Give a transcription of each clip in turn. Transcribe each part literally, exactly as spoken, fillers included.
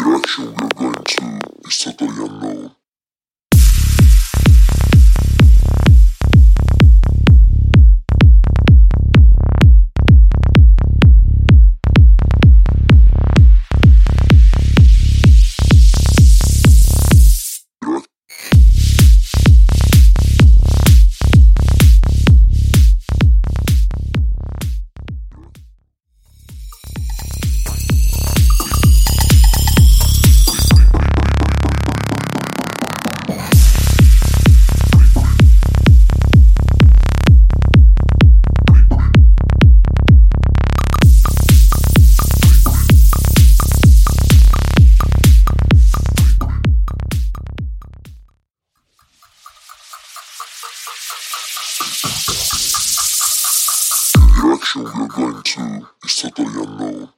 direction we are going to is totally unknown. The direction we are going to is totally unknown.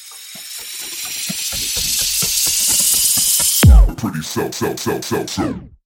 Pretty so, so, so, so, so.